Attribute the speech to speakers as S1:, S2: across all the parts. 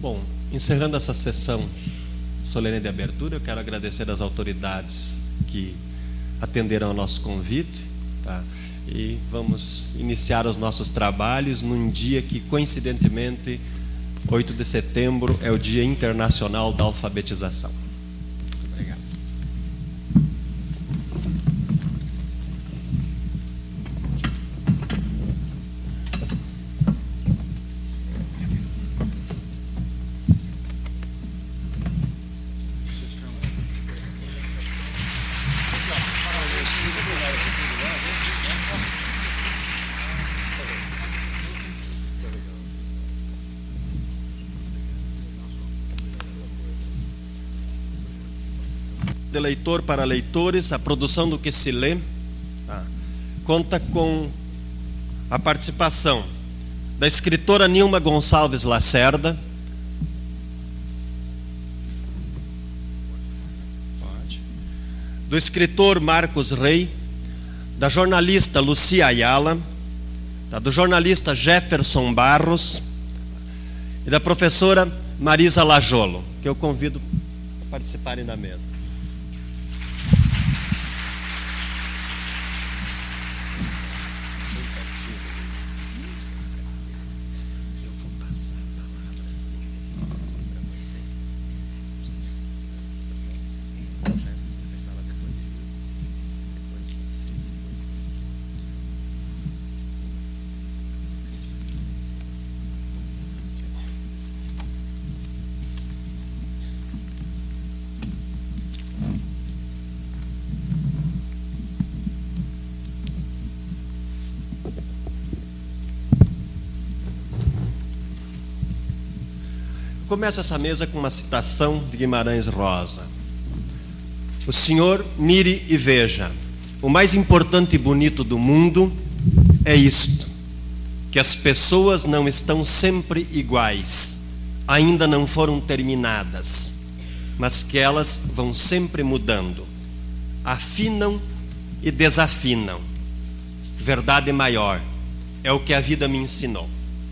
S1: Bom, encerrando essa sessão solene de abertura, eu quero agradecer às autoridades que atenderam ao nosso convite, tá? E vamos iniciar os nossos trabalhos num dia que, coincidentemente, 8 de setembro é o Dia Internacional da Alfabetização. Muito obrigado. De leitor para leitores, a produção do que se lê, conta com a participação da escritora Nilma Gonçalves Lacerda, do escritor Marcos Rey, da jornalista Lucia Ayala, do jornalista Jefferson Barros e da professora Marisa Lajolo, que eu convido a participarem da mesa. Começa essa mesa com uma citação de Guimarães Rosa. O senhor mire e veja, o mais importante e bonito do mundo é isto, que as pessoas não estão sempre iguais, ainda não foram terminadas, mas que elas vão sempre mudando, afinam e desafinam. Verdade maior, é o que a vida me ensinou.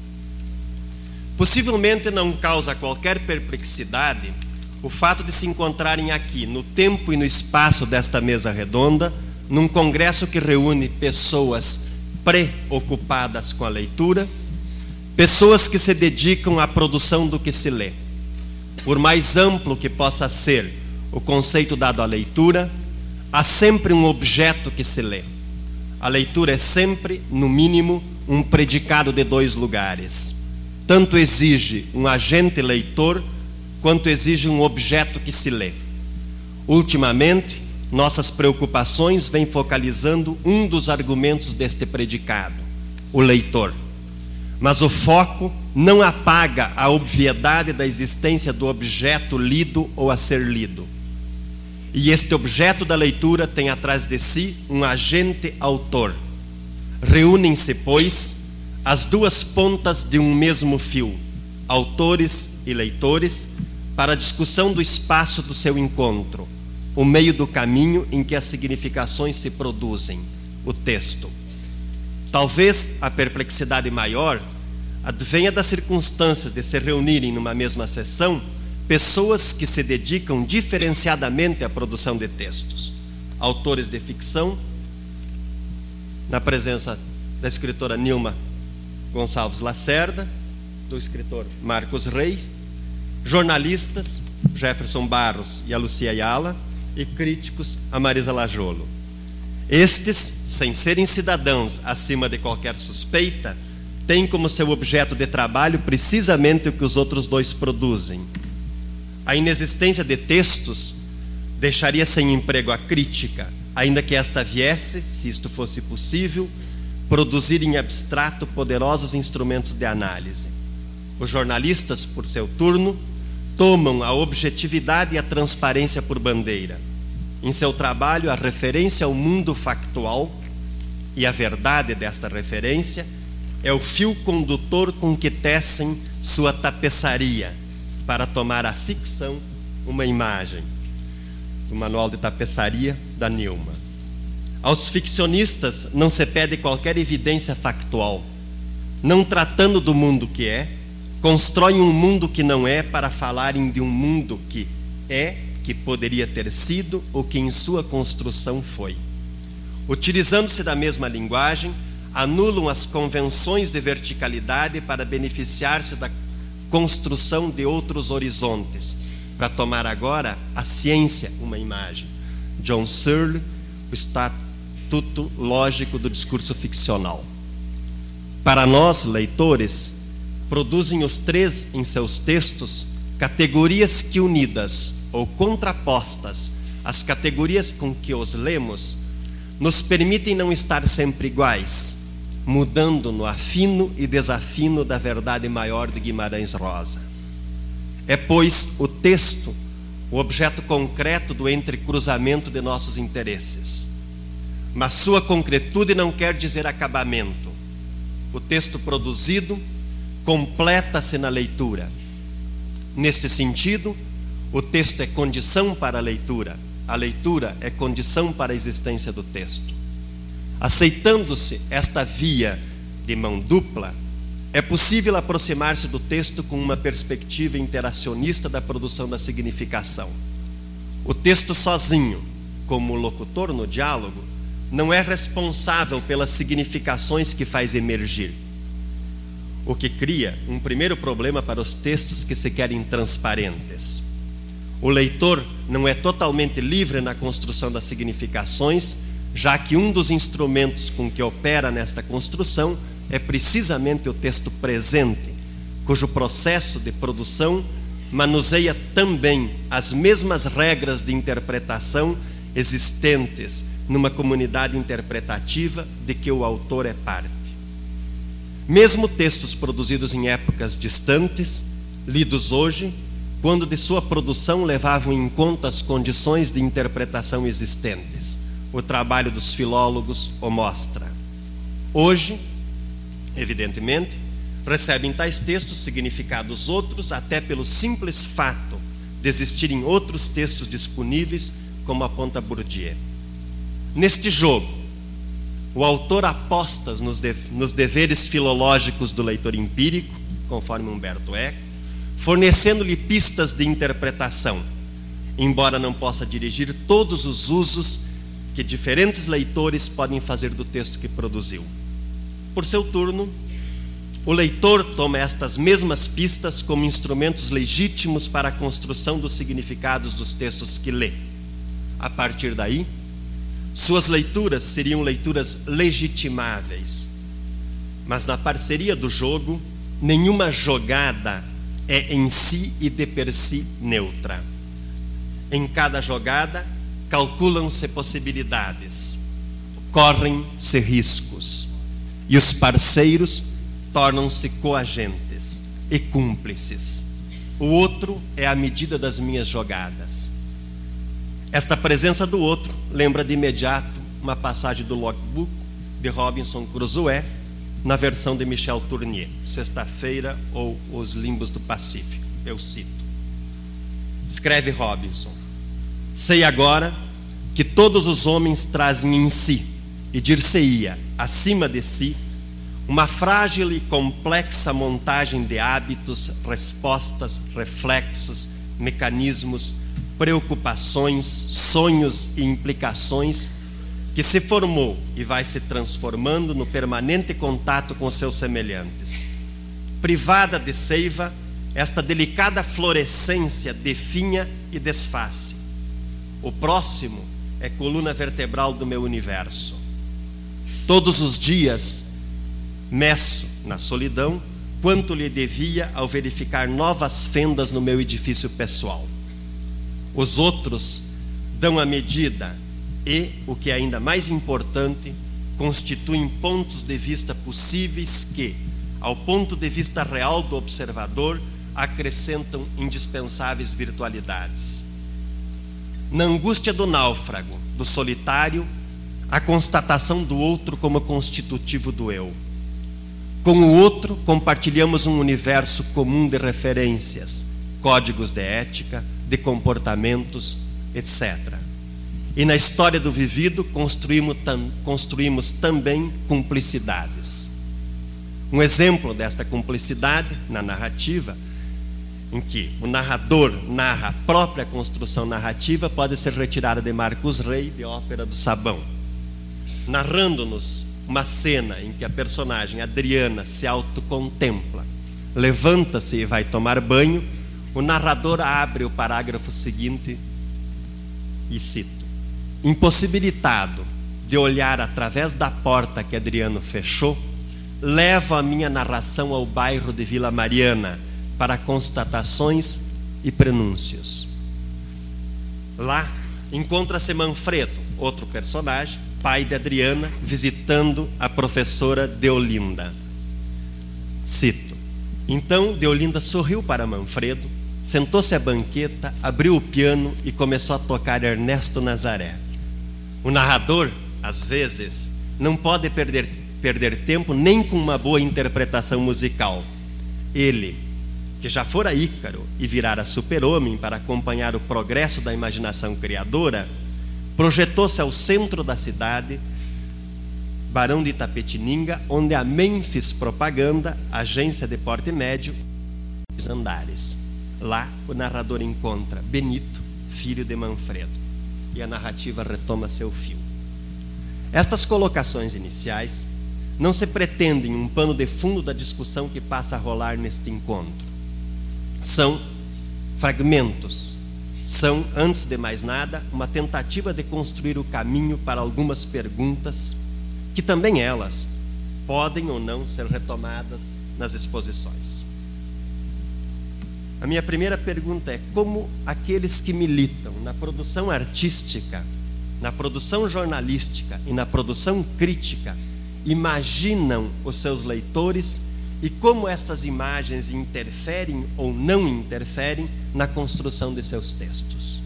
S1: Possivelmente não causa qualquer perplexidade o fato de se encontrarem aqui, no tempo e no espaço desta mesa redonda, num congresso que reúne pessoas preocupadas com a leitura, pessoas que se dedicam à produção do que se lê. Por mais amplo que possa ser o conceito dado à leitura, há sempre um objeto que se lê. A leitura é sempre, no mínimo, um predicado de dois lugares. Tanto exige um agente leitor, quanto exige um objeto que se lê. Ultimamente, nossas preocupações vêm focalizando um dos argumentos deste predicado, o leitor. Mas o foco não apaga a obviedade da existência do objeto lido ou a ser lido. E este objeto da leitura tem atrás de si um agente autor. Reúnem-se, pois, as duas pontas de um mesmo fio, autores e leitores, para a discussão do espaço do seu encontro, o meio do caminho em que as significações se produzem, o texto. Talvez a perplexidade maior advenha das circunstâncias de se reunirem numa mesma sessão pessoas que se dedicam diferenciadamente à produção de textos. Autores de ficção, na presença da escritora Nilma Gonçalves Lacerda, do escritor Marcos Rey, jornalistas, Jefferson Barros e a Lucia Ayala, e críticos, a Marisa Lajolo. Estes, sem serem cidadãos acima de qualquer suspeita, têm como seu objeto de trabalho precisamente o que os outros dois produzem. A inexistência de textos deixaria sem emprego a crítica, ainda que esta viesse, se isto fosse possível, produzir em abstrato poderosos instrumentos de análise. Os jornalistas, por seu turno, tomam a objetividade e a transparência por bandeira. Em seu trabalho, a referência ao mundo factual e a verdade desta referência é o fio condutor com que tecem sua tapeçaria para tomar a ficção uma imagem. Do manual de tapeçaria da Nilma. Aos ficcionistas não se pede qualquer evidência factual. Não tratando do mundo que é, constroem um mundo que não é para falarem de um mundo que é, que poderia ter sido ou que em sua construção foi. Utilizando-se da mesma linguagem, anulam as convenções de verticalidade para beneficiar-se da construção de outros horizontes. Para tomar agora a ciência uma imagem. John Searle, o Estatuto Lógico do Discurso Ficcional. Para nós, leitores, produzem os três em seus textos categorias que, unidas ou contrapostas às categorias com que os lemos, nos permitem não estar sempre iguais, mudando no afino e desafino da verdade maior de Guimarães Rosa. É, pois, o texto o objeto concreto do entrecruzamento de nossos interesses. Mas sua concretude não quer dizer acabamento. O texto produzido completa-se na leitura. Neste sentido, o texto é condição para a leitura é condição para a existência do texto. Aceitando-se esta via de mão dupla, é possível aproximar-se do texto com uma perspectiva interacionista da produção da significação. O texto sozinho, como locutor no diálogo, não é responsável pelas significações que faz emergir, o que cria um primeiro problema para os textos que se querem transparentes. O leitor não é totalmente livre na construção das significações, já que um dos instrumentos com que opera nesta construção é precisamente o texto presente, cujo processo de produção manuseia também as mesmas regras de interpretação existentes numa comunidade interpretativa de que o autor é parte. Mesmo textos produzidos em épocas distantes, lidos hoje, quando de sua produção levavam em conta as condições de interpretação existentes. O trabalho dos filólogos o mostra. Hoje, evidentemente, recebem tais textos significados outros, até pelo simples fato de existirem outros textos disponíveis, como aponta Bourdieu. Neste jogo, o autor aposta nos deveres filológicos do leitor empírico, conforme Humberto Eco, fornecendo-lhe pistas de interpretação, embora não possa dirigir todos os usos que diferentes leitores podem fazer do texto que produziu. Por seu turno, o leitor toma estas mesmas pistas como instrumentos legítimos para a construção dos significados dos textos que lê. A partir daí, suas leituras seriam leituras legitimáveis. Mas na parceria do jogo, nenhuma jogada é em si e de per si neutra. Em cada jogada, calculam-se possibilidades, correm-se riscos, e os parceiros tornam-se coagentes e cúmplices. O outro é a medida das minhas jogadas. Esta presença do outro lembra de imediato uma passagem do logbook de Robinson Crusoe, na versão de Michel Tournier, Sexta-feira ou Os Limbos do Pacífico. Eu cito. Escreve Robinson: sei agora que todos os homens trazem em si, e dir-se-ia, acima de si, uma frágil e complexa montagem de hábitos, respostas, reflexos, mecanismos, preocupações, sonhos e implicações que se formou e vai se transformando no permanente contato com seus semelhantes. Privada de seiva, esta delicada florescência definha e desface. O próximo é coluna vertebral do meu universo. Todos os dias meço, na solidão, quanto lhe devia ao verificar novas fendas no meu edifício pessoal. Os outros dão a medida e, o que é ainda mais importante, constituem pontos de vista possíveis que, ao ponto de vista real do observador, acrescentam indispensáveis virtualidades. Na angústia do náufrago, do solitário, a constatação do outro como constitutivo do eu. Com o outro, compartilhamos um universo comum de referências, códigos de ética, de comportamentos, etc. E na história do vivido construímos também cumplicidades. Um exemplo desta cumplicidade na narrativa, em que o narrador narra a própria construção narrativa, pode ser retirada de Marcos Rey, de Ópera do Sabão, narrando-nos uma cena em que a personagem Adriana se autocontempla, levanta-se e vai tomar banho. O narrador abre o parágrafo seguinte e cito: impossibilitado de olhar através da porta que Adriano fechou, levo a minha narração ao bairro de Vila Mariana para constatações e prenúncios. Lá encontra-se Manfredo, outro personagem, pai de Adriana, visitando a professora Deolinda. Cito: então Deolinda sorriu para Manfredo, sentou-se à banqueta, abriu o piano e começou a tocar Ernesto Nazaré. O narrador, às vezes, não pode perder tempo nem com uma boa interpretação musical. Ele, que já fora Ícaro e virara super-homem para acompanhar o progresso da imaginação criadora, projetou-se ao centro da cidade, Barão de Itapetininga, onde a Memphis Propaganda, agência de porte médio, os andares. Lá o narrador encontra Benito, filho de Manfredo, e a narrativa retoma seu fio. Estas colocações iniciais não se pretendem um pano de fundo da discussão que passa a rolar neste encontro. São fragmentos, são, antes de mais nada, uma tentativa de construir o caminho para algumas perguntas que também elas podem ou não ser retomadas nas exposições. A minha primeira pergunta é: como aqueles que militam na produção artística, na produção jornalística e na produção crítica imaginam os seus leitores e como estas imagens interferem ou não interferem na construção de seus textos?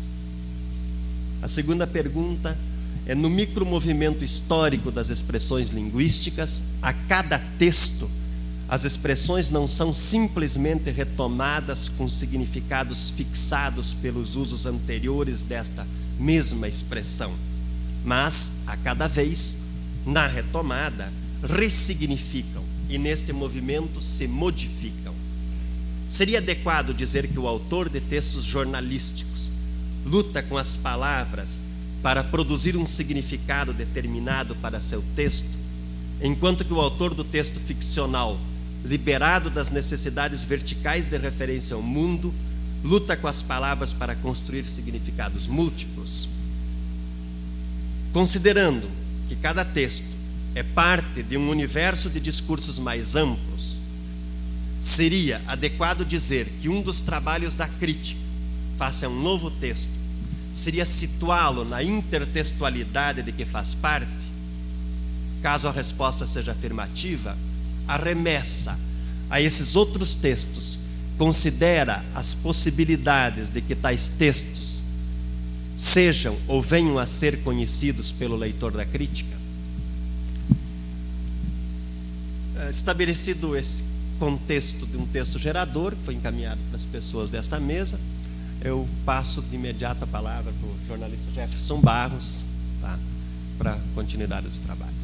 S1: A segunda pergunta é: no micromovimento histórico das expressões linguísticas, a cada texto, as expressões não são simplesmente retomadas com significados fixados pelos usos anteriores desta mesma expressão, mas, a cada vez, na retomada, ressignificam e neste movimento se modificam. Seria adequado dizer que o autor de textos jornalísticos luta com as palavras para produzir um significado determinado para seu texto, enquanto que o autor do texto ficcional, liberado das necessidades verticais de referência ao mundo, luta com as palavras para construir significados múltiplos? Considerando que cada texto é parte de um universo de discursos mais amplos, seria adequado dizer que um dos trabalhos da crítica, face a um novo texto, seria situá-lo na intertextualidade de que faz parte? Caso a resposta seja afirmativa, a remessa a esses outros textos considera as possibilidades de que tais textos sejam ou venham a ser conhecidos pelo leitor da crítica? Estabelecido esse contexto de um texto gerador, que foi encaminhado para as pessoas desta mesa, eu passo de imediato a palavra para o jornalista Jefferson Barros, tá, para a continuidade dos trabalhos.